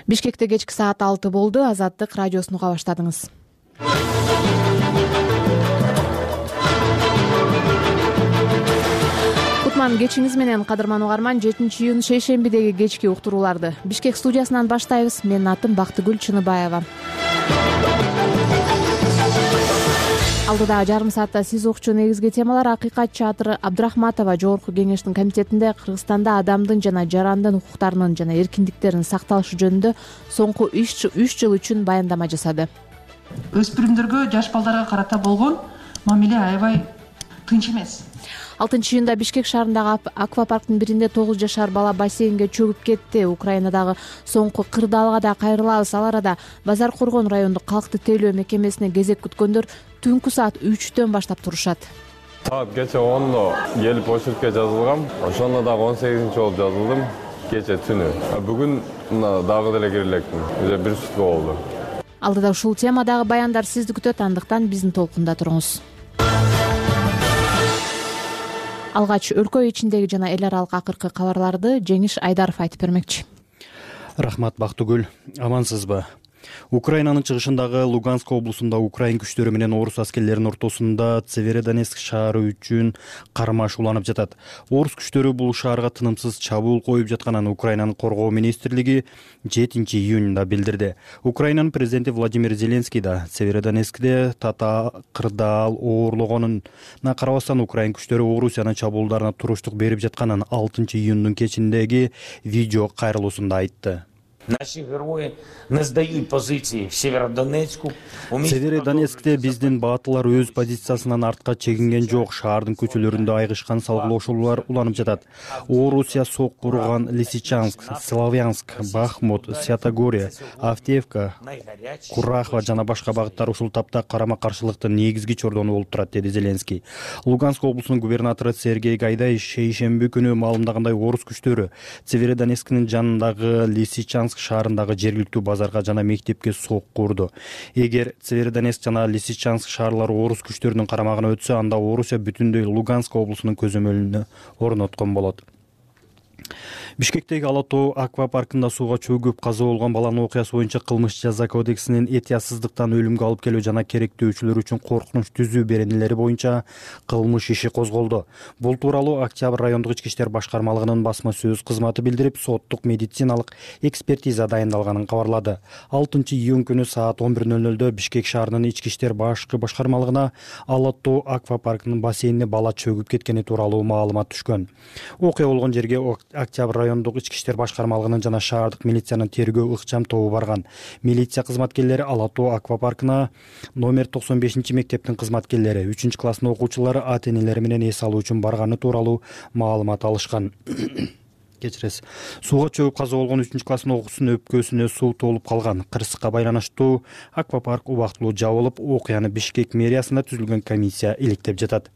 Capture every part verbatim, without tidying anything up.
Бишкекте кечки саат алты болду. Азаттык радиосун уга баштадыңыз. Кутман кечиңиз менен, кадырман угарман. жетинчи июнь шейшембидеги кечки уктурууларды Бишкек студиясынан баштайбыз. Менин атым Бактыгүл Чыныбаева. Алдыда жарым саатта сиз укчу негизги темалар: Акыйкат Чатыр Абдрахматова Жогорку кеңештин комитетинде Кыргызстанда адамдын жана жарандын укуктарынын жана эркиндиктеринин сакталышы жөнүндө соңку үч жыл үчүн баяндама жасады. Өспүрүмдөргө, жаш балдарга карата болгон мамиле аябай тынч эмес. алтынчы июнда Бишкек шаарындагы аквапарктын биринде тогуз жашар бала бассейнге чөгүп кетти. Украинадагы соңку кырдаалга да кайрылабыз. Ал арада Базар Коргон райондук калкты тейлөө мекемесине кезек күткөндөр түнкү саат үчтөн баштап турушат. Саат кече ондо келип очередке жазылгам. Ошондо дагы он сегизинчи болуп жазылдым. Кече түнү. Бүгүн дагы деле кире электим. Уже бир сутка болду. Алдыда ушул темадагы баяндар сизди күтөт, андыктан биздин толкунда туруңуз. Алгач өлкө ичиндеги жана эл аралык акыркы кабарларды Жеңиш Айдаров айтып бермекчи. Рахмат Бактыгүл. Амансызбы? Украинанын чыгышындагы Луганск облусунда Украин күчтөрү менен орус аскерлеринин ортосунда Северодонецк шаары үчүн кармаш уланып жатат. Орус күчтөрү бул шаарга тынымсыз чабуул коюп жатканын Украинанын коргоо министрлиги жетинчи июнда билдирди. Украинанын президенти Владимир Зеленский да Северодонецкте тата кырдаал оорлогонуна карабастан Украин күчтөрү Орусиянын чабуулдарына туруштук берип жатканын алтынчы июндун кечиндеги видео кайрылуусунда айтты. Наши герои не сдают позиции в Северодонецку. Северодонецкте биздин баатылар өз позициясынан артка чегинген жок. Шаардын көчөлөрүндө айгышкан салгылоошуулар уланып жатат. Орусия сокку урган Лисичанск, Славянск, Бахмут, Святогория, Автеевка, Курахова жана башка багыттар ушул тапта карама-каршылыктын негизги чордону болуп турат, деди Зеленский. Луганск облусунун губернатору Сергей Гайдай шейшемби күнү маалымдагандай, орус күчтөрү Северодонецктин жанындагы Лисичанск шаарындагы жергиликтүү базарга жана мектепке сокку урду. Эгер Северодонецк жана Лисичанск шаарлары орус күчтөрүнүн карамагына өтсө, анда Орусия бүтүндөй Луганск облусунун көзөмөлүнө орноткон болот. Бишкектеги Ала тоо аквапаркында сууга чөгүп каза болгон баланын окуясы боюнча кылмыш жаза кодексинин этиясыздыктан өлүмгө алып келүү жана керектөөчүлөр үчүн коркунуч түзүү беренелери боюнча кылмыш иши козголду. Бул тууралуу Октябрь райондук ички иштер башкармалыгынын басма сөз кызматы билдирип, соттук медициналык экспертиза дайындалганын кабарлады. алтынчы июнь күнү саат он бир ноль нолдо Бишкек шаарынын ички иштер башкы башкармалыгына Ала тоо аквапаркынын бассейнине бала чөгүп кеткени тууралуу маалымат түшкөн. Окуя болгон жерге Октябрь райондук ички иштер башкармалыгынын жана шаардык милициянын тергөө ыкчам тобу барган. Милиция кызматкерлери Ала тоо аквапаркына номер токсон бешинчи мектептин кызматкерлери, үчүнчү класстын окуучулары ата-энелери менен эс алуу үчүн барганы тууралуу маалымат алышкан. Кечиресиз. Сууга чөгүп каза болгон үчүнчү класстын окуучусунун өпкөсүнө суу толуп калган. Кырсыкка байланыштуу аквапарк убактылуу жабылып, окуяны Бишкек мэриясында түзүлгөн комиссия иликтеп жатат.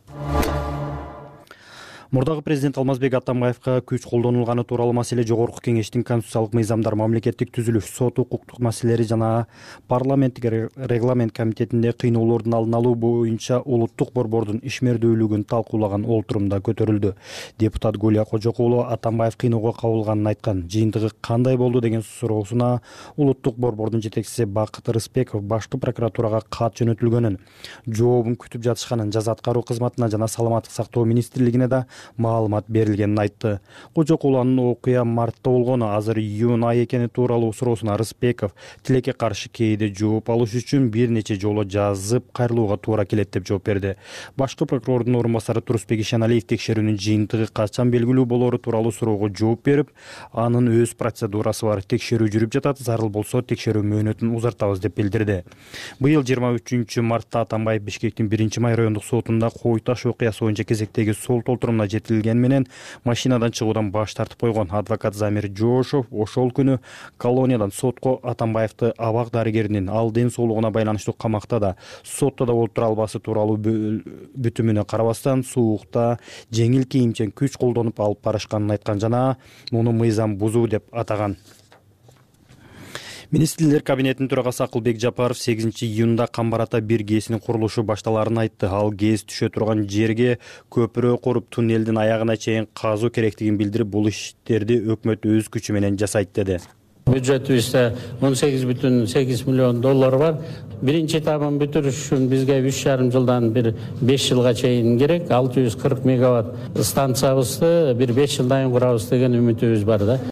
Мурдагы президент Алмазбек Атамбаевка күч колдонулганы тууралуу маселе Жогорку кеңештин конституциялык мыйзамдар, мамлекеттик түзүлүш, сот укуктук маселелери жана парламенттик регламент комитетинде кыйноолордун алдын алуу боюнча улуттук борбордун ишмердүүлүгүн талкуулаган олтурумда көтөрүлдү. Депутат Гулия Кожокулова Атамбаев кыйноого кабылганын айткан. Жыйынтыгы кандай болду деген суроосуна улуттук борбордун жетекчиси Бакыт Рыспеков башкы прокуратурага кат жөнөтүлгөнүн, жообун күтүп жатышканын, жаза аткаруу кызматына жана саламаттык сактоо министрлигине да маалымат берилгенин айтты. Кожокуланын окуя мартта болгону, азыр июнь ай экени тууралуу суроосуна Рыспеков тилекке каршы кээде жооп алыш үчүн бир нече жолу жазып кайрылууга туура келет деп жооп берди. Башкы прокурордун орун басары Турусбек Ишеналиев текшерүүнүн жыйынтыгы качан белгилүү болору тууралуу суроого жооп берип, анын өз процедурасы бар, текшерүү жүрүп жатат, зарыл болсо текшерүү мөөнөтүн узартабыз деп билдирди. Быйыл жыйырма үчүнчү мартта Атамбаев Бишкектин биринчи май райондук сотунда Кой Таш окуясы боюнча кезектеги сот олтурумуна жетилген менен машинадан чыгуудан баш тартып койгон. Адвокат Замир Жошов ошол күнү колониядан сотко Атамбаевди абак дарыгеринин ал ден соолугуна байланыштуу камакта да, сотто да болуп тура албасы тууралуу бүтүмүнө карабастан суукта жеңил кийимчен күч колдонуп алып барышканын айткан жана муну мыйзам бузуу деп атаган. Министрлер кабинетинин төрагасы Акылбек Жапаров сегизинчи июнда Камбарата бир ГЭСинин курулушу башталарын айтты. Ал ГЭС түшө турган жерге көпүрө куруп, туннелдин аягына чейин казуу керектигин билдирип, бул иштерди өкмөт өз күчү менен жасайт деди. бюджетибизде он сегиз бүтүн сегиз миллион доллар бар. Биринчи этабын бүтүрүш үчүн бизге үч жарым жылдан бир беш жылга чейин керек. алты жүз кырк мегаватт станциябызды бир беш жылдан кийин курабыз деген үмүтүбүз бар да.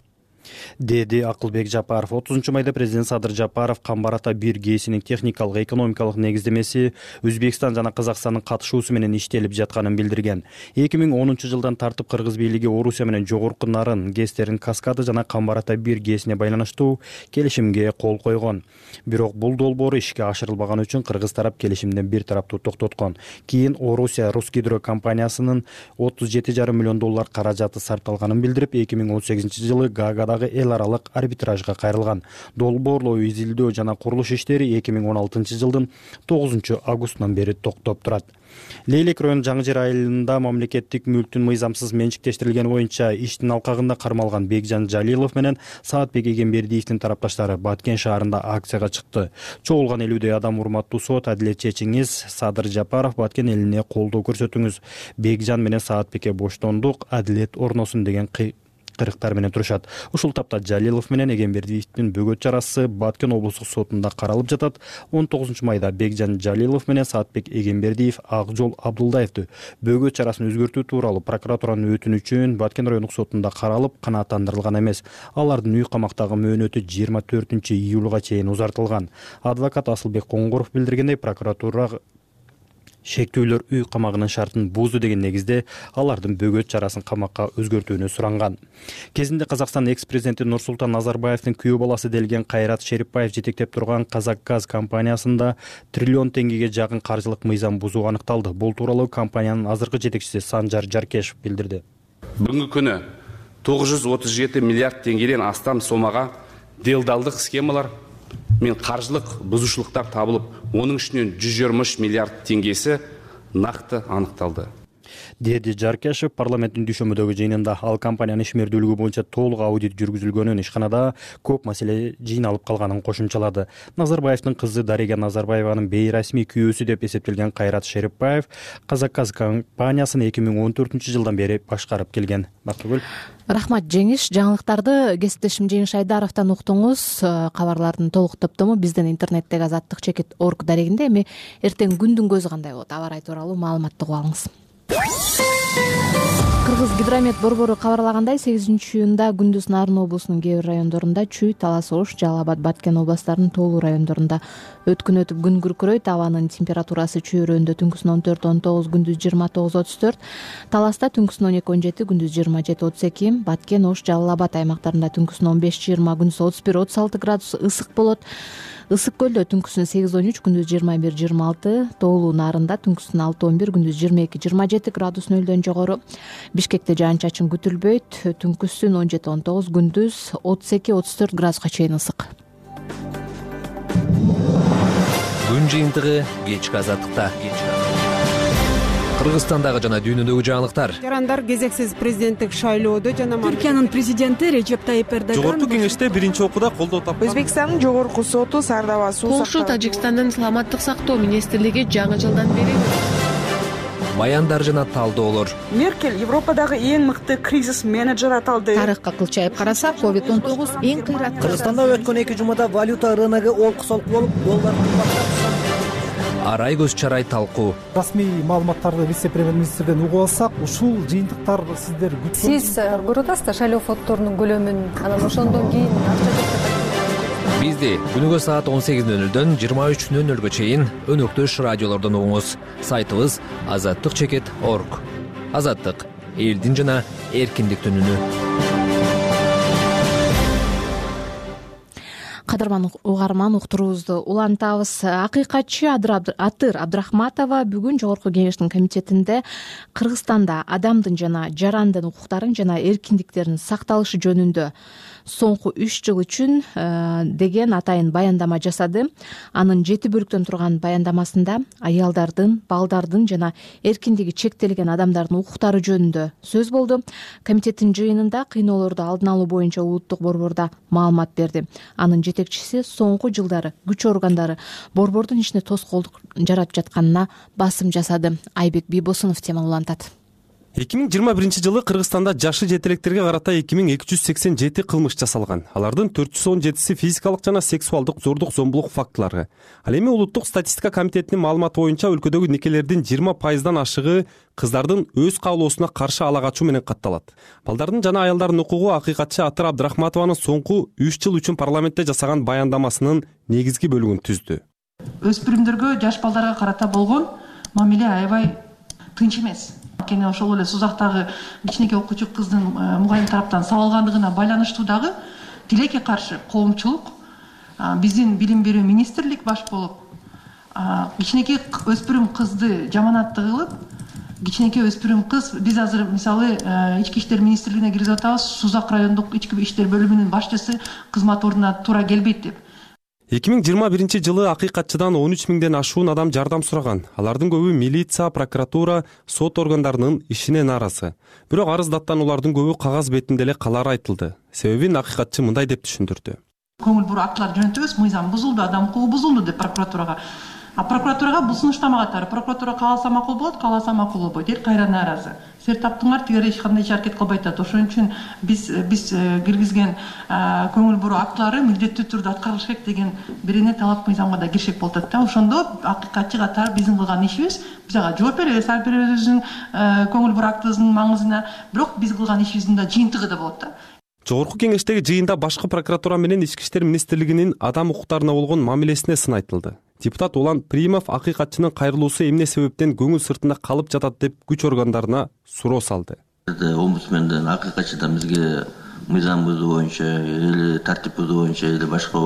Деди Акылбек Жапаров. отузунчу майда президент Садыр Жапаров Камбар Ата бир ГЭСинин техникалык экономикалык негиздемеси Өзбекстан жана Казакстандын катышуусу менен иштелип жатканын билдирген. эки миң онунчу жылдан тартып Кыргыз бийлиги Орусия менен жогорку нарын ГЭСтерин Каскады жана Камбар Ата бир ГЭСине байланыштуу келишимге кол койгон. Бирок бул долбоор ишке ашырылбаган үчүн кыргыз тарап келишимден бир тараптуу токтоткон. Кийин Орусия Русгидро компаниясынын отуз жети жарым миллион доллар каражаты сарпталганын билдирип, эки миң он сегизинчи жылы Гаагадагы эл аралык арбитражга кайрылган. Долбоорлоо, изилдөө жана курулуш иштери эки миң он алтынчы жылдын тогузунчу августунан бери токтоп турат. Лейлек район Жаңы Жер айылында мамлекеттик мүлктүн мыйзамсыз менчиктештирилгени боюнча иштин алкагында кармалган Бекжан Жалилов менен Саатбек Эгембердиевдин тарапташтары Баткен шаарында акцияга чыкты. Чогулган элүүдөй адам урматтуу сот, адилет чечиңиз, Садыр Жапаров Баткен элине колдоо көрсөтүңүз. Бекжан менен Саатбекке боштондук, адилет орносун деген кырыктар менен турушат. Ушул тапта Жалилов менен Эгембердиевдин бөгөт чарасы Баткен облустук сотунда каралып жатат. он тогузунчу майда Бекжан Жалилов менен Саатбек Эгембердиев Акжол Абдулдаевди бөгөт чарасын өзгөртүү тууралуу прокуратуранын өтүнүчүн Баткен райондук сотунда каралып, канааттандырылган эмес. Алардын үй камактагы мөөнөтү жыйырма төртүнчү июлга чейин узартылган. Адвокат Асылбек Коңгуров билдиргендей, прокуратура шектүүлөр үй камагынын шартын бузду деген негизде алардын бөгөт чарасын камакка өзгөртүүнү суранган. Кезинде Казакстан экс-президенти Нурсултан Назарбаевдин күйөө баласы делген Кайрат Шерипбаев жетектеп турган Казакгаз компаниясында триллион теңгеге жакын каржылык мыйзам бузуу аныкталды. Бул тууралуу компаниянын азыркы жетекчиси Санжар Жаркешев билдирди. Бүгүнкү күнү тогуз жүз отуз жети миллиард теңгеден астам сомага делдалдык схемалар мен каржылык бузушулуктар табылып, onun ішінен жүз жыйырма үч миллиард теңгесі нақты аныкталды. Деди Жаркешев парламенттин дүйшөмөдөгү жыйынында ал компаниянын ишмердүүлүгү боюнча толук аудит жүргүзүлгөнүн, ишканада көп маселе жыйналып калганын кошумчалады. Назарбаевдин кызы Дарига Назарбаеванын бейрасмий күйөөсү деп эсептелген Кайрат Шерипбаев Казакгаз компаниясын эки миң он төртүнчү жылдан бери башкарып келген. Бактыгүл. Рахмат Жеңиш. Жаңылыктарды кесиптешим Жеңиш Айдаровдон уктуңуз. Кабарлардын толук топтому биздин интернеттеги азаттык чекит орг дарегинде. Эми эртең күндүн көзү кандай болот? Аба ырайы тууралуу маалыматты угуп алыңыз. Кыргыз гидромет борбору кабарлагандай, сегизинчи июнда күндүз Нарын облусунун кээ бир райондорунда Чүй, Талас Ош, Жалал Абад, Баткен областарынын тоолуу райондорунда өткүн өтүп күн күркүрөйт. Абанын температурасы Чүй өрөөндө түнкүсүн он төрт он тогуз, күндүз жыйырма тогуз отуз төрт, Таласта түнкүсүн он эки он жети, күндүз жыйырма жети отуз эки, Баткен, Ош, Жалал Абад аймактарында түнкүсүн он беш жыйырма, күндүз отуз бир отуз алты градус ысык болот. Ысык көлдө түнкүсүн сегиз он үч, күндүз жыйырма бир жыйырма алты, тоолуу Нарында түнкүсүн алты он бир, күндүз жыйырма эки жыйырма жети градус нөлдөн жогору. Бишкекте жаан-чачын күтүлбөйт, түнкүсүн он жети он тогуз, күндүз отуз эки отуз төрт градуска чейин ысык. Күн жыйынтыгы кечки азаттыкта. Кыргызстандагы жана дүйнөдөгү жаңылыктар. Жарандар кезексиз президенттик шайлоодо жана Түркиянын президенти Режеп Тайип Эрдоган жогорку кеңеште биринчи окууда колдоо тапкан. Өзбекстандын жогорку соту Сардава суу Полша, Тажикстандын саламаттык сактоо министрлиги жаңы жылдан бери баяндар жана талдоолор. Меркель Европадагы эң мыкты кризис менеджер аталды. Тарыхка кылчайып карасак, ковид он тогуз эң кыйраттуу. Кыргызстанда өткөн эки жумада валюта рыногу олку-солку болуп, доллар кымбаттап. Арай көз чарай талкуу. Расмий маалыматтарды вице-премьер-министрден угуп алсак, ушул жыйынтыктар сиздер күткөн. Сиз көрүп атасыздар шайлоо фонддорунун көлөмүн, анан ошондон кийин акча Бизди күнүгө саат он сегиз нөл нөлдөн жыйырма үч нөл нөлгө чейин өнөктөш радиолордон угуңуз. Сайтыбыз азаттык чекит орг. Азаттык элдин жана эркиндиктин үнү. Кадырман угарман, уктуруубузду улантабыз. Акыйкатчы Атыр Абдрахматова бүгүн Жогорку Кеңештин комитетинде Кыргызстанда адамдын жана жарандын укуктарын жана эркиндиктеринин сакталышы жөнүндө соңку үч жыл үчүн деген атайын баяндама жасады. Анын жети бөлүктөн турган баяндамасында аялдардын, балдардын жана эркиндиги чектелген адамдардын укуктары жөнүндө сөз болду. Комитеттин жыйынында кыйноолорду алдын алуу боюнча улуттук борбордо маалымат берди. Анын жетекчиси соңку жылдары күч органдары борбордун ишине тоскоолдук жаратып жатканына басым жасады. Айбек Бийбосунов теманы улантат. эки миң жыйырма биринчи жылы Кыргызстанда жашы жетелектерге карата эки миң эки жүз сексен жети кылмыш жасалган. Алардын төрт жүз он жетиси физикалык жана сексуалдык зордук зомбулук фактылары. Ал эми Улуттук статистика комитетинин маалыматы боюнча өлкөдөгү никелердин жыйырма пайыздан ашыгы кыздардын өз каалоосуна каршы ала качуу менен катталат. Балдардын жана аялдардын укугу акыйкатчы Атыр Абдрахматованын соңку үч жыл үчүн парламентте жасаган баяндамасынын негизги бөлүгүн түздү. Өспүрүмдөргө, жаш балдарга карата болгон мамиле аябай тынч эмес. Анткени ошол эле Сузактагы кичинекей окуучу кыздын мугалим тараптан сабалгандыгына байланыштуу дагы тилекке каршы коомчулук биздин билим берүү министрлик баш болуп кичинекей өспүрүм кызды жаманатты кылып, кичинекей өспүрүм кыз биз азыр мисалы ички иштер министрлигине киргизип атабыз, Сузак райондук ички иштер бөлүмүнүн башчысы кызмат ордуна туура келбейт деп. эки миң жыйырма биринчи жылы акыйкатчыдан он үч миңден ашуун адам жардам сураган. Алардын көбү милиция, прокуратура, сот органдарынын ишине нааразы. Бирок арыз даттануулардын көбү кагаз бетинде эле калары айтылды. Себебин акыйкатчы мындай деп түшүндүрдү. Көңүл буруп актылар жөнөтөбүз, мыйзам бузулду, адам укугу бузулду деп прокуратурага. А прокуратурага бул сунуштама катары. Прокуратура кааласа макул болот, кааласа макул болбойт. Эл кайра нааразы. Силер таптыңар, тигер эч кандай иш аракет кылбайт атат. Ошон үчүн биз биз киргизген көңүл буруу актылары милдеттүү түрдө аткарылыш керек деген бирине талап мыйзамга да киришек болуп атат да. Ошондо акыйкатчы катары биздин кылган ишибиз, биз ага жооп беребиз, ар бирибиздин көңүл буруу актыбыздын маңызына, бирок биз кылган ишибиздин да жыйынтыгы да болот да. Жогорку кеңештеги жыйында башкы прокуратура менен ички иштер министрлигинин адам укуктарына болгон мамилесине сын айтылды. Депутат Улан Примов акыйкатчынын кайрылуусу эмне себептен көңүл сыртында калып жатат деп күч органдарына суроо салды. Омбудсменден акыйкатчыдан бизге мыйзам бузуу боюнча или тартип бузуу боюнча или башка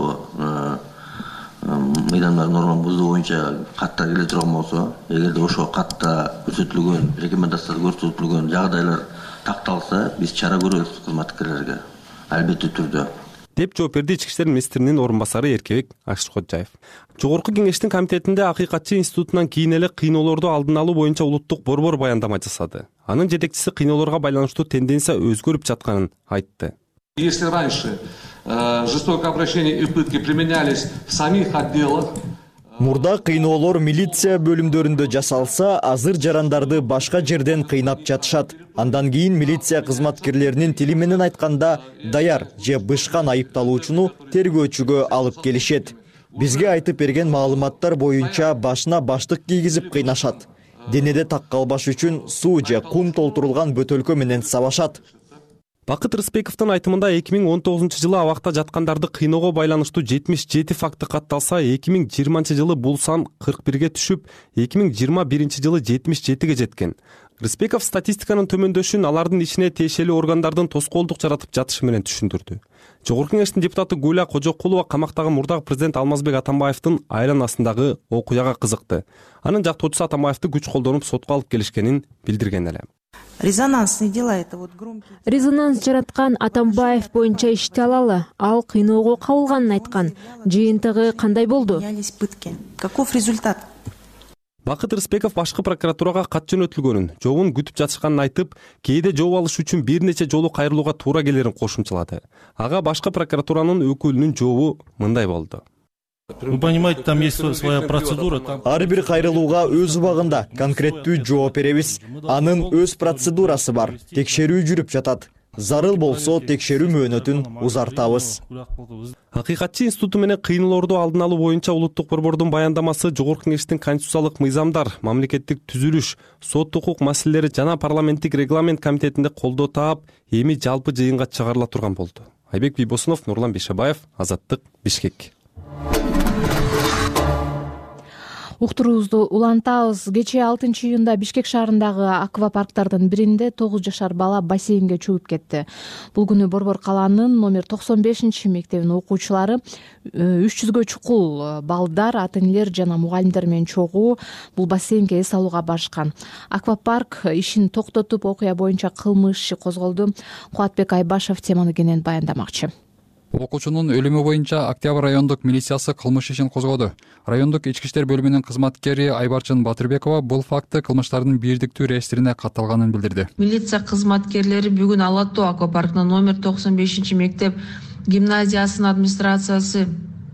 мыйзамдар норма бузуу боюнча каттар келе турган болсо, эгерде ошол катта көрсөтүлгөн рекомендациялар көрсөтүлгөн жагдайлар такталса, биз чара көрөбүз кызматкерлерге, албетте түрдө. Деп жооп берди ички иштер министринин орун басары Эркебек Акшкоджаев. Жогорку кеңештин комитетинде акыйкатчы институтунан кийин эле кыйноолорду алдын алуу боюнча улуттук борбор баяндама жасады. Анын жетекчиси кыйноолорго байланыштуу тенденция өзгөрүп жатканын айтты. Если раньше жестокое обращение и пытки применялись в самих отделах, мурда кыйноолор милиция бөлүмдөрүндө жасалса, азыр жарандарды башка жерден кыйнап жатышат. Андан кийин милиция кызматкерлеринин тили менен айтканда даяр же бышкан айыпталуучуну тергөөчүгө алып келишет. Бизге айтып берген маалыматтар боюнча башына баштык кийгизип кыйнашат. Денеде так калбаш үчүн суу же кум толтурулган бөтөлкө менен сабашат. Бакыт Рыспековдун айтымында эки миң он тогузунчу жылы абакта жаткандарды кыйноого байланыштуу жетимиш жети факты катталса, эки миң жыйырманчы жылы бул сан кырк бирге түшүп, эки миң жыйырма биринчи жылы жетимиш жетиге жеткен. Рыспеков статистиканын төмөндөшүн алардын ишине тиешелүү органдардын тоскоолдук жаратып жатышы менен түшүндүрдү. Жогорку кеңештин депутаты Гуля Кожокулова камактагы мурдагы президент Алмазбек Атамбаевдин айланасындагы окуяга кызыкты. Анын жактоочусу Атамбаевди күч колдонуп сотко алып келишкенин билдирген эле. Резонансные дела это вот громкие. Резонанс жараткан Атамбаев боюнча ишти алалы. Ал кыйноого кабылганын айткан. Жыйынтыгы кандай болду? Каков результат? Бакыт Рыспеков башкы прокуратурага кат жөнөтүлгөнүн, жообун күтүп жатышканын айтып, кээде жооп алыш үчүн бир нече жолу кайрылууга туура келерин кошумчалады. Ага башкы прокуратуранын өкүлүнүн жообу мындай болду. Вы понимаете, там есть своя процедура. Ар бир кайрылууга өз убагында конкреттүү жооп беребиз. Анын өз процедурасы бар. Текшерүү жүрүп жатат. Зарыл болсо текшерүү мөөнөтүн узартабыз. Акыйкатчы институту менен кыйноолорду алдын алуу боюнча улуттук борбордун баяндамасы Жогорку кеңештин конституциялык мыйзамдар, мамлекеттик түзүлүш, сот укук маселелери жана парламенттик регламент комитетинде колдоо таап, эми жалпы жыйынга чыгарыла турган болду. Айбек Бийбосунов, Нурлан Бейшебаев, Азаттык, Бишкек. Уктуруубузду улантабыз. Кечээ алтынчы июнда Бишкек шаарындагы аквапарктардын биринде тогуз жашар бала бассейнге чөгүп кетти. Бул күнү Борбор калаанын номер токсон бешинчи мектебинин окуучулары үч жүзгө чукул балдар, ата-энелер жана мугалимдер менен чогуу бул бассейнге эс алууга барышкан. Аквапарк ишин токтотуп, окуя боюнча кылмыш иши козголду. Кубатбек Айбашев теманы кенен баяндамакчы. Окуучунун өлүмү боюнча Октябрь райондук милициясы кылмыш ишин козгоду. Райондук ички иштер бөлүмүнүн кызматкери Айбарчын Батырбекова бул факты кылмыштардын бирдиктүү реестрине катталганын билдирди. Милиция кызматкерлери бүгүн Ала Тоо аквапаркынын номер токсон бешинчи мектеп гимназиясынын администрациясы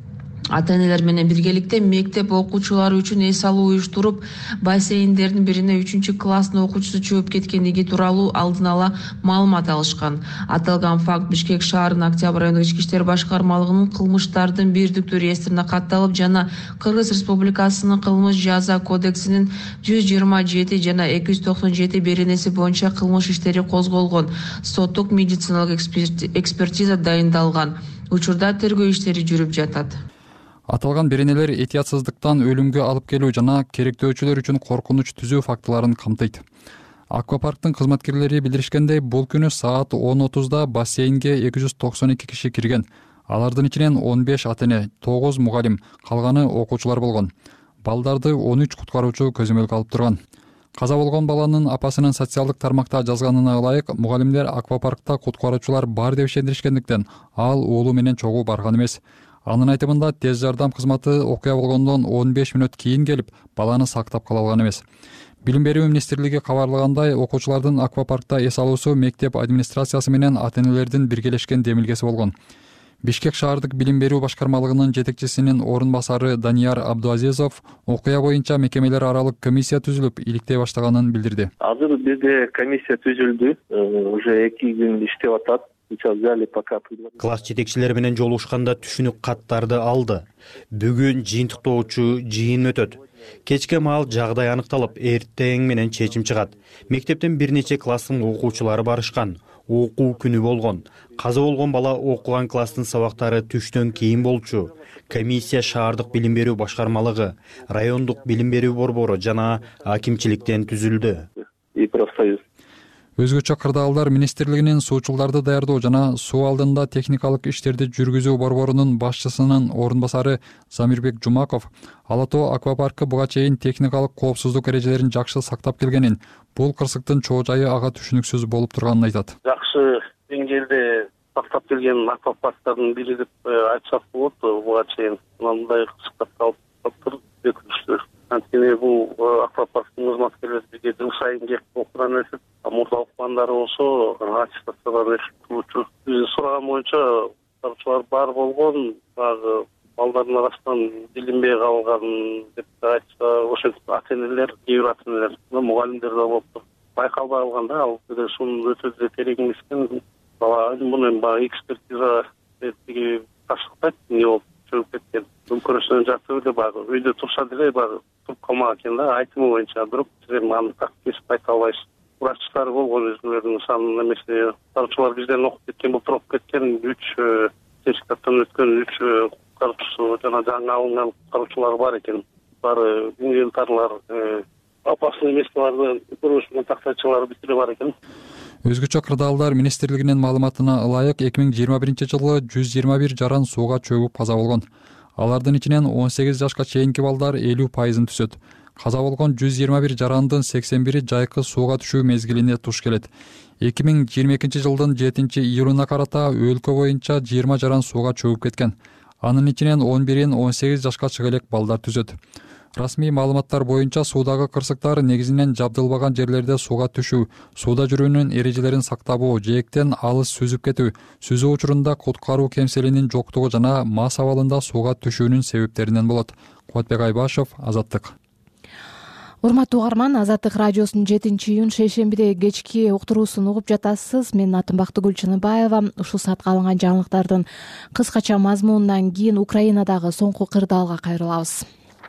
ата энелер менен биргеликте мектеп окуучулары үчүн эс алуу уюштуруп, бассейндердин бирине үчүнчү класстын окуучусу чөгүп кеткендиги тууралуу алдын ала маалымат алышкан. Аталган факт Бишкек шаарынын Октябрь райондук ички иштер башкармалыгынын кылмыштардын бирдиктүү реестрине катталып жана Кыргыз Республикасынын кылмыш жаза кодексинин жүз жыйырма жети жана эки жүз токсон жети беренеси боюнча кылмыш иштери козголгон. Соттук медициналык экспертиза дайындалган. Учурда тергөө иштери жүрүп жатат. Аталган беренелер этиятсыздыктан өлүмгө алып келүү жана керектөөчүлөр үчүн коркунуч түзүү фактыларын камтыйт. Аквапарктын кызматкерлери билдиришкендей, бул күнү саат он отузда бассейнге эки жүз токсон эки киши кирген. Алардын ичинен он беш ата эне, тогуз мугалим, калганы окуучулар болгон. Балдарды он үч куткаруучу көзөмөлгө алып турган. Каза болгон баланын апасынын социалдык тармакта жазганына ылайык, мугалимдер аквапаркта куткаруучулар бар деп ишендиришкендиктен ал уулу менен чогуу барган эмес. Анын айтымында тез жардам кызматы окуя болгондон он беш мүнөт кийин келип, баланы сактап кала алган эмес. Билим берүү министрлиги кабарлагандай, окуучулардын аквапаркта эс алуусу мектеп администрациясы менен ата энелердин биргелешкен демилгеси болгон. Бишкек шаардык билим берүү башкармалыгынын жетекчисинин орун басары Данияр Абдуазизов окуя боюнча мекемелер аралык комиссия түзүлүп, иликтей баштаганын билдирди. Азыр бизде комиссия түзүлдү, уже эки күн иштеп атат. Класс жетекчилери менен жолугушканда түшүнүк каттарды алды. Бүгүн жыйынтыктоочу жыйын өтөт. Кечке маал жагдай аныкталып, эртең менен чечим чыгат. Мектептен бир нече класстын окуучулары барышкан. Окуу күнү болгон. Каза болгон бала окуган класстын сабактары түштөн кийин болчу. Комиссия шаардык билим берүү башкармалыгы, райондук билим берүү борбору жана акимчиликтен түзүлдү. Өзгөчө кырдаалдар министрлигинин суучулдарды даярдоо жана суу алдында техникалык иштерди жүргүзүү борборунун башчысынын орун басары Замирбек Жумаков Ала Тоо аквапаркы буга чейин техникалык коопсуздук эрежелерин жакшы сактап келгенин, бул кырсыктын чоо жайы ага түшүнүксүз болуп турганын айтат. Жакшы деңгээлде сактап келген аквапарктардын бири деп айтсак болот. Буга чейин мындай кырсыктар калып туруп, анткени бул аквапарктын кызматкерлери бизге жыл сайын келип окуудан өтүп, мурда окугандары болсо аттестациядан өтүп турчу. Биз сураган боюнча куткаруучулар бар болгон, баягы балдардын арасынан билинбей калган деп айтса, ошентип ата энелер, кээ бир ата энелер, мугалимдер да болуптур. Байкалбай калганда ал сунун өтө да терең эмескен. Бала муну баягы экспертиза тиги ташыктайт, эмне болуп чөгүп кеткен. Мүмкүнчүлүгүн жатып эле баягы үйдө турса деле баягы туруп калмаган экен да, айтымы боюнча бирок сиз аны так кесип айта албайсыз. Врачтар болгон өзүлөрүнүн санын эмесе, куткаруучулар бизден окуп кеткен, бул туруп кеткен үч сертификаттан өткөн үч куткаруучусу жана жаңы алынган куткаруучулар бар экен. Бары инвентарлар, опасный месталарды көрүшүн тактайчылары бүтүрө бар экен. Өзгөчө кырдаалдар министрлигинин маалыматына ылайык эки миң жыйырма биринчи жылы жүз жыйырма бир жаран сууга чөгүп каза болгон. Алардын ичинен он сегиз жашка чейинки балдар элүү пайызын түзөт. Каза болгон жүз жыйырма бир жарандын сексен бири жайкы сууга түшүү мезгилине туш келет. эки миң жыйырма экинчи жылдын жетинчи июлуна карата өлкө боюнча жыйырма жаран сууга чөгүп кеткен. Анын ичинен он бирин он сегиз жашка чыга элек балдар түзөт. Расмий маалыматтар боюнча суудагы кырсыктар негизинен жабдылбаган жерлерде сууга түшүү, сууда жүрүүнүн эрежелерин сактабоо, жээктен алыс сүзүп кетүү, сүзүү учурунда куткаруу кемселинин жоктугу жана мас абалында сууга түшүүнүн себептеринен болот. Кубатбек Айбашев, Азаттык. Урматтуу угарман, Азаттык радиосунун жетинчи июнь шейшембиде кечки уктуруусун угуп жатасыз. Мен атым Бактыгүл Чыныбаева. Ушул саатка алынган жаңылыктардын кыскача мазмунунан кийин Украинадагы соңку кырдаалга кайрылабыз.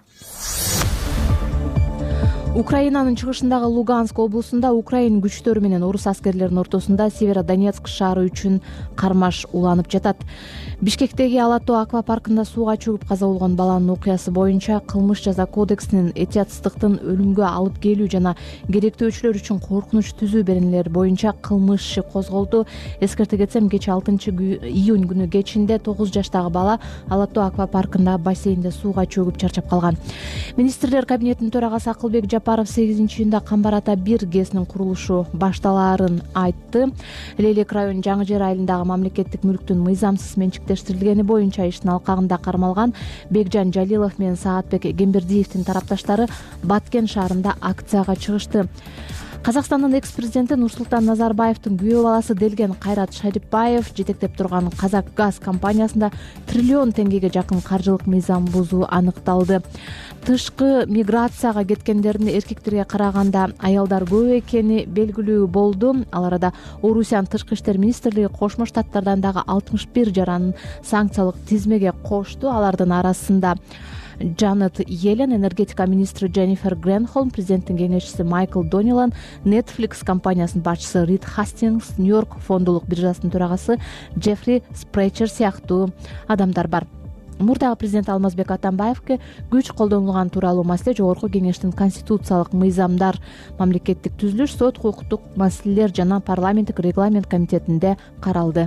Украинанын чыгышындагы Луганск облусунда Украин күчтөрү менен орус аскерлеринин ортосунда Северодонецк шаары үчүн кармаш уланып жатат. Бишкектеги Ала Тоо аквапаркында сууга чөгүп каза болгон баланын окуясы боюнча кылмыш жаза кодексинин этиятсыздыктын өлүмгө алып келүү жана керектөөчүлөр үчүн коркунуч түзүү беренелери боюнча кылмыш иши козголду. Эскерте кетсем, кечээ алтынчы июнь күнү кечинде тогуз жаштагы бала Ала Тоо аквапаркында бассейнде сууга чөгүп чарчап калган. Министрлер кабинетинин төрагасы Акылбек Жапаров сегизинчи июнда Камбар ата бир ГЭСнин курулушу башталаарын айтты. Лейлек районунун Жаңы Жер айылындагы мамлекеттик мүлктүн мыйзамсыз менчиктештирилгени боюнча иштин алкагында кармалган Бекжан Жалилов менен Саатбек Кембердиевдин тарапташтары Баткен шаарында акцияга чыгышты. Казакстандын экс президенти Нурсултан Назарбаевдин күйөө баласы делген Кайрат Шарипбаев жетектеп турган Казак газ компаниясында триллион теңгеге жакын каржылык мыйзам бузуу аныкталды. Тышкы миграцияга кеткендердин эркектерге караганда аялдар көп экени белгилүү болду. Ал арада Орусиянын тышкы иштер министрлиги Кошмо Штаттардан дагы алтымыш бир жаранын санкциялык тизмеге кошту. Алардын арасында Джанет Йеллен, энергетика министри Дженнифер Гренхолм, президенттин кеңешчиси Майкл Донилан, Netflix компаниясынын башчысы Рид Хастингс, Нью-Йорк фондулук биржасынын төрагасы Джеффри Спрейчер сыяктуу адамдар бар. Мурдагы президент Алмазбек Атамбаевке күч колдонулган тууралуу маселе Жогорку кеңештин конституциялык мыйзамдар, мамлекеттик түзүлүш, сот укуктук маселелер жана парламенттик регламент комитетинде каралды.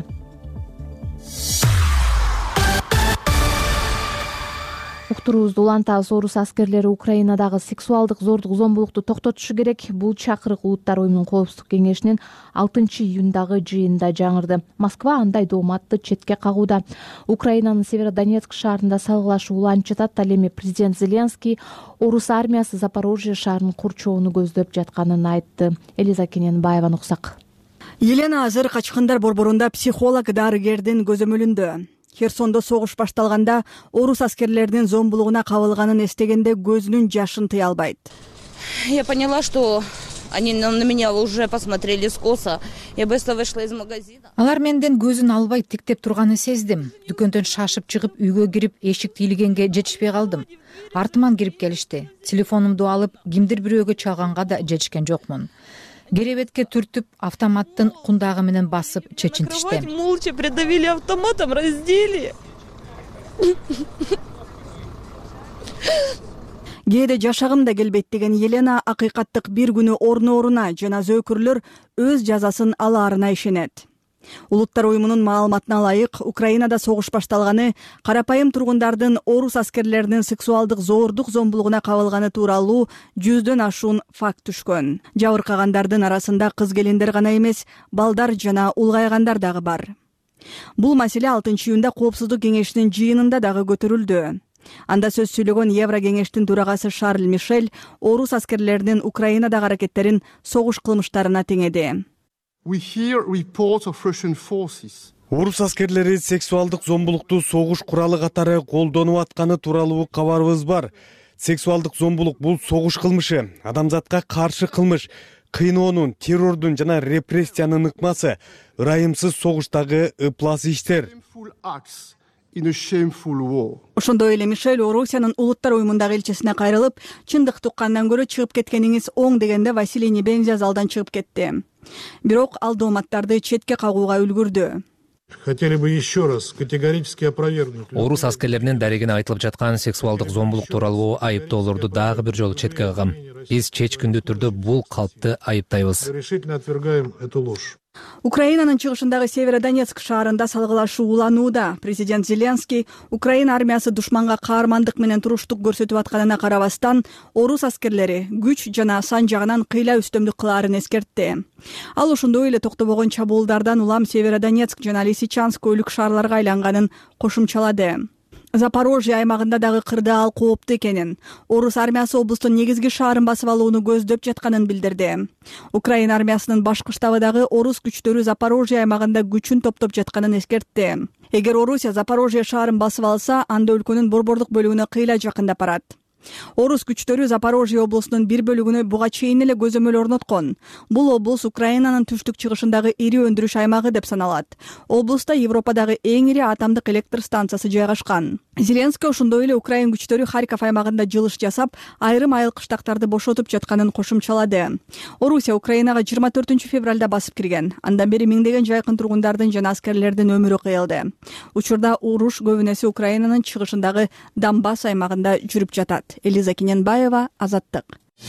Уктуруубузду улантабыз. Орус аскерлери Украинадагы сексуалдык зордук зомбулукту токтотушу керек. Бул чакырык Улуттар уюмунун коопсуздук кеңешинин алтынчы июндагы жыйынында жаңырды. Москва андай дооматты четке кагууда. Украинанын Северодонецк шаарында салгылашуу уланып жатат. Ал эми президент Зеленский орус армиясы Запорожье шаарынын курчоонун көздөп жатканын айтты. Элиза Кененбаеваны уксак. Елена азыр качкындар борборунда психолог дарыгердин көзөмөлүндө. Херсондо согуш башталганда орус аскерлеринин зомбулугуна кабылганын эстегенде көзүнүн жашын тыя албайт. Я поняла, что они на меня уже посмотрели скоса. Я быстро вышла из магазина. Алар менден көзүн албай тиктеп турганын сездим. Дүкөндөн шашып чыгып үйгө кирип эшикти илигенге жетишпей калдым. Артыман кирип келишти. Телефонумду алып кимдир бирөөгө чалганга да жетишкен жокмун. Керебетке түртүп, автоматтын кундагы менен басып чечинтишти. Молча придавили автоматом, раздели. Кээде жашагым да келбейт деген Елена акыйкаттык бир күнү орно-оруна жана зөөкүрлөр өз жазасын алаарына ишенет. Улуттар уюмунун маалыматына ылайык, Украинада согуш башталганы карапайым тургундардын орус аскерлеринин сексуалдык зордук зомбулугуна кабылганы тууралуу жүздөн ашуун факт түшкөн. Жабыркагандардын арасында кыз келиндер гана эмес, балдар жана улгайгандар дагы бар. Бул маселе алтынчы июнда коопсуздук кеңешинин жыйынында дагы көтөрүлдү. Анда сөз сүйлөгөн Евро кеңештин төрагасы Шарль Мишель орус аскерлеринин Украинадагы аракеттерин согуш кылмыштарына теңеди. Орус аскерлери сексуалдык зомбулукту согуш куралы катары колдонуп атканы тууралуу кабарыбыз бар. Сексуалдык зомбулук бул согуш кылмышы, адамзатка каршы кылмыш, кыйноонун, террордун жана репрессиянын ыкмасы, ырайымсыз согуштагы ыплас иштер. Ошондой эле Мишель Орусиянын Улуттар уюмундагы элчисине кайрылып, чындыкты уккандан көрө чыгып кеткениңиз оң дегенде Василий Небензя залдан чыгып кетти. Бирок ал дооматтарды четке кагууга үлгүрдү. Хотели бы еще раз категорически опровергнуть. Орус аскерлеринин дарегине айтылып жаткан сексуалдык зомбулук тууралуу айыптоолорду дагы бир жолу четке кагам. Биз чечкиндүү түрдө бул калпты айыптайбыз. Решительно отвергаем эту ложь. Украинанын чыгышындагы Северодонецк шаарында салгылашуу уланууда. Президент Зеленский Украина армиясы душманга каармандык менен туруштук көрсөтүп атканына карабастан, орус аскерлери күч жана сан жагынан кыйла үстөмдүк кылаарын эскертти. Ал ошондой эле токтобогон чабуулдардан улам Северодонецк жана Лисичанск өлүк шаарларга айланганын кошумчалады. Запорожье аймагында дагы кырдаал кооптуу экенин, орус армиясы облустун негизги шаарын басып алууну көздөп жатканын билдирди. Украина армиясынын башкы штабы дагы орус күчтөрү Запорожье аймагында күчүн топтоп жатканын эскертти. Эгер Орусия Запорожье шаарын басып алса, анда өлкөнүн борбордук бөлүгүнө кыйла жакындап барат. Орус күчтөрү Запорожье облусунун бир бөлүгүнө буга чейин эле көзөмөл орноткон. Бул облус Украинанын түштүк чыгышындагы ири өндүрүш аймагы деп саналат. Облуста Европадагы эң ири атомдук электр станциясы жайгашкан. Зеленский ошондой эле Украин күчтөрү Харьков аймагында жылыш жасап, айрым айыл кыштактарды бошотуп жатканын кошумчалады. Орусия Украинага жыйырма төртүнчү февралда басып кирген. Андан бери миңдеген жайкын тургундардын жана аскерлердин өмүрү кыйылды. Учурда уруш көбүнесе Украинанын чыгышындагы Донбасс аймагында жүрүп жатат. Элиза Кененбаева, Азаттык.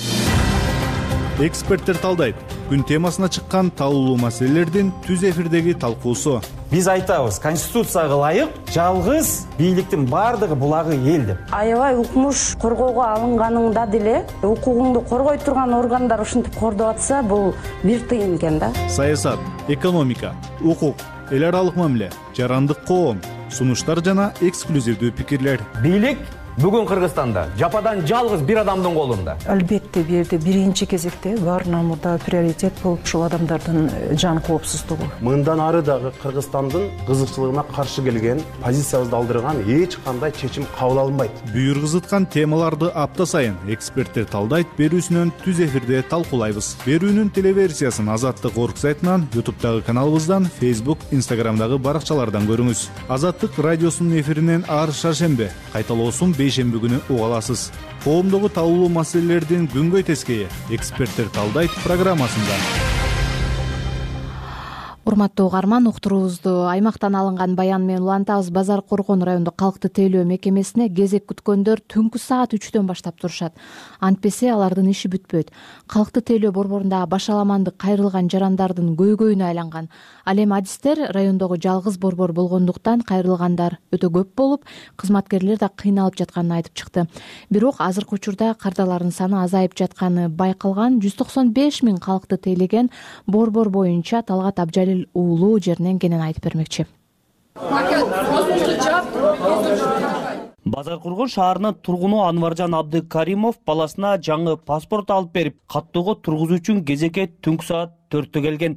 Эксперттер талдайт. Күн темасына чыккан талуулуу маселелердин түз эфирдеги талкуусу. Биз айтабыз, конституцияга ылайык жалгыз бийликтин бардыгы булагы эл деп. Аябай укмуш коргоого алынганыңда деле укугуңду коргой турган органдар ушинтип кордоп атса, бул бир тыйын экен да. Саясат, экономика, укук, эл аралык мамиле, жарандык коом, сунуштар жана эксклюзивдүү пикирлер. Бийлик Бүгүн Кыргызстанда жападан жалгыз бир адамдын колунда. Албетте бул жерде биринчи кезекте баарынан мурда приоритет болуп ушул адамдардын жан коопсуздугу. Мындан ары дагы Кыргызстандын кызыкчылыгына каршы келген, позициябызды алдырган эч кандай чечим кабыл алынбайт. Бүйүр кызыткан темаларды апта сайын эксперттер талдайт берүүсүнөн түз эфирде талкуулайбыз. Берүүнүн телеверсиясын Азаттык орг сайтынан, ютубтагы каналыбыздан, Facebook, Instagramдагы баракчалардан көрүңүз. Азаттык радиосунун эфиринен ар шаршембе, кайталоосун бейшемби күнү уга аласыз. Коомдогу талкуулуу маселелердин күнгөй тескейи эксперттер талдайт программасында. Урматтуу угарман, уктуруубузду аймактан алынган баян менен улантабыз. Базар Коргон райондук калкты тейлөө мекемесине кезек күткөндөр түнкү саат үчтөн баштап турушат. Антпесе алардын иши бүтпөйт. Калкты тейлөө борборундагы башаламандык кайрылган жарандардын көйгөйүнө айланган. Ал эми адистер райондогу жалгыз борбор болгондуктан кайрылгандар өтө көп болуп, кызматкерлер да кыйналып жатканын айтып чыкты. Бирок азыркы учурда кардалардын саны азайып жатканы байкалган. жүз токсон беш миң калкты тейлеген борбор боюнча Талгат Абжалил уулу жеринен кенен айтып бермекчи. Базар Коргон шаарынын тургуну Анваржан Абдыкаримов баласына жаңы паспорт алып берип, каттоого тургузуу үчүн кезекке түнкү саат төрттө келген.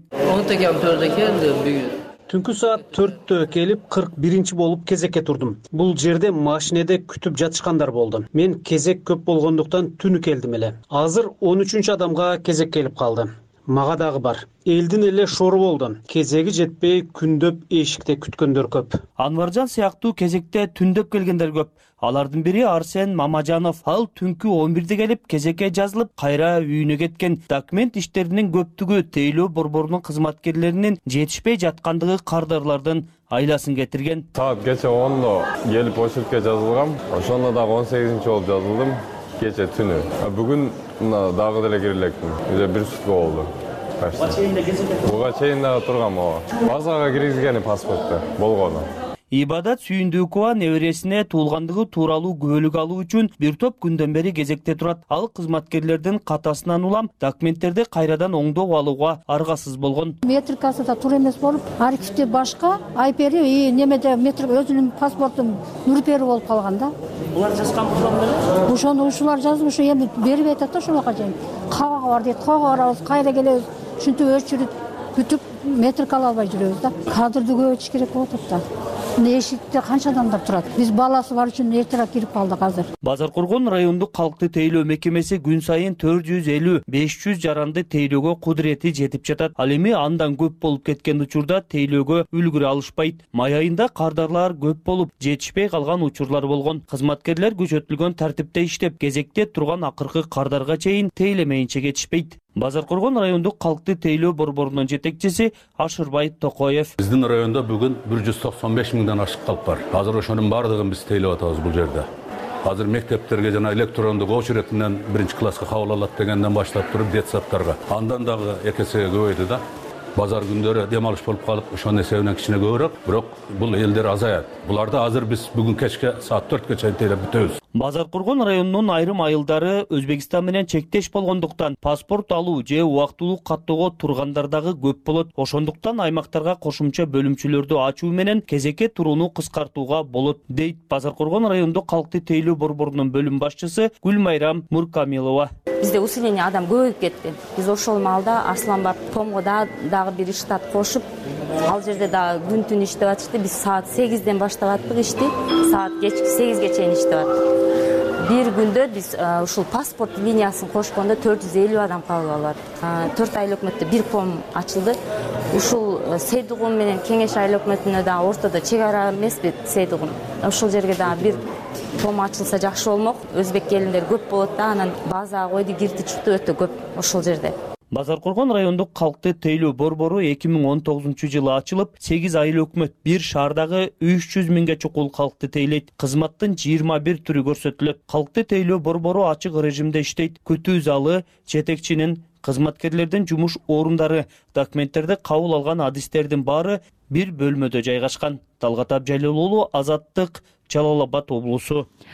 Түнкү саат төрттө келип, кырк биринчи болуп кезекке турдум. Бул жерде машинеде күтүп жатышкандар болду. Мен кезек көп болгондуктан түнү келдим эле. Азыр он үчүнчү адамга кезек келип калды. Мага дагы бар. Элдин эле шору болду. Кезеги жетпей күндөп эшикте күткөндөр көп. Анваржан сыяктуу кезекте түндөп келгендер көп. Алардын бири Арсен Мамажанов. Ал түнкү он бирде келип, кезекке жазылып, кайра үйүнө кеткен. Документ иштеринин көптүгү тейлөө борборунун кызматкерлеринин жетишпей жаткандыгы кардарлардын айласын кетирген. Саат кече ондо келип очередке жазылгам. Ошондо дагы он сегизинчи болуп жазылдым. Кече түнү. Бүгүн дагы деле кире электим. Уже бир сутка болду. Буга чейин да кезекте. Буга чейин дагы тургам, ооба. Базага киргизгени паспортто болгону. Ибадат Сүйүндүкова небересине туулгандыгы тууралуу күбөлүк алуу үчүн бир топ күндөн бери кезекте турат. Ал кызматкерлердин катасынан улам документтерди кайрадан оңдоп алууга аргасыз болгон. Метрикасы да туура эмес болуп, архивде башка, айпери и немеде метрик өзүнүн паспортун нурпери болуп калган да. Булар жазган булар. Ошону ушулар жазып, ушу эми бербей атат да ошону чейин. Кабага бар дейт, кабага барабыз, кайра келебиз. Ушинтип өчүрүп күтүп метрик ала албай жүрөбүз да. Кадрды көбөйтүш керек болуп атат да. Эшикте канча адамдар турат? Биз баласы бар үчүн эртерээк кирип калдык азыр. Базар Коргон райондук калкты тейлөө мекемеси күн сайын төрт жүз элүү беш жүз жаранды тейлөөгө кудурети жетип жатат. Ал эми андан көп болуп кеткен учурда тейлөөгө үлгүрө алышпайт. Май айында кардарлар көп болуп, жетишпей калган учурлар болгон. Кызматкерлер күчөтүлгөн тартипте иштеп, кезекте турган акыркы кардарга чейин тейлемейинче кетишпейт. Базар Коргон райондук калкты тейлөө борборунун жетекчиси Ашырбай Токоев. Биздин районда бүгүн бир жүз токсон беш миңден ашык калп бар. Азыр ошонун бардыгын биз тейлеп атабыз бул жерде. Азыр мектептерге жана электрондук очередь менен биринчи класска кабыл алат дегенден баштап туруп детсадтарга. Андан дагы эки эсеге көбөйдү да. Базар күндөрү дем алыш болуп калып, ошонун эсебинен кичине көбүрөөк, бирок бул элдер азаят. Буларды азыр биз бүгүн кечке саат төрткө чейин тейлеп бүтөбүз. Базар Коргон районунун айрым айылдары Өзбекстан менен чектеш болгондуктан паспорт алуу же убактылуу каттоого тургандар дагы көп болот. Ошондуктан аймактарга кошумча бөлүмчөлөрдү ачуу менен кезекке турууну кыскартууга болот, дейт Базар Коргон райондук калкты тейлөө борборунун бөлүм башчысы Гүлмайрам Муркамилова. Бизде усиление адам көбөйүп кетти. Биз ошол маалда Асланбап Томго дагы бир штат кошуп, ал жерде дагы күн түн иштеп атышты. Биз саат сегизден баштап аттык ишти, саат кечки сегизге чейин иштеп аттык. Бир күндө биз ушул паспорт линиясын кошкондо төрт жүз элүү адам кабыл алат. төрт айыл өкмөттө бир ком ачылды. Ушул Сейдугун менен Кеңеш айыл өкмөтүнө дагы ортодо чек ара эмеспи Сейдугун. Ошол жерге дагы бир ком ачылса жакшы болмок. Өзбек келиндер көп болот да, анан база койду киртичүктө өтө көп ошол жерде. Базар Коргон райондук калкты тейлөө борбору эки миң он тогузунчу жылы ачылып, сегиз айыл өкмөт бир шаардагы үч жүз миңге чукул калкты тейлейт. Кызматтын жыйырма бир түрү көрсөтүлөт. Калкты тейлөө борбору ачык режимде иштейт. Күтүү залы, жетекчинин, кызматкерлердин жумуш орундары, документтерди кабыл алган адистердин баары бир бөлмөдө жайгашкан. Талгат Абжалил уулу, Азаттык, Жалал Абад облусу.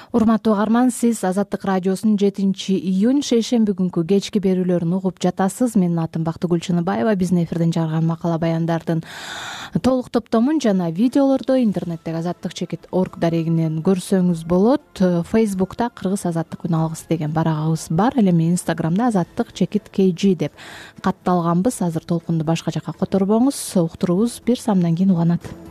урматтуу угарман, сиз Азаттык радиосунун жетинчи июнь шейшемби күнкү кечки берүүлөрүн угуп жатасыз. Менин атым Бактыгүл Чыныбаева. Биздин эфирден жарган макала баяндардын толук топтомун жана видеолорду интернеттеги азаттык чекит орг дарегинен көрсөңүз болот. Фейсбукта Кыргыз азаттык үн алгысы деген барагыбыз бар. Ал эми Инстаграмда азаттык чекит kg деп катталганбыз. Азыр толкунду башка жака которбоңуз. Уктуруубуз бир самдан кийин уланат.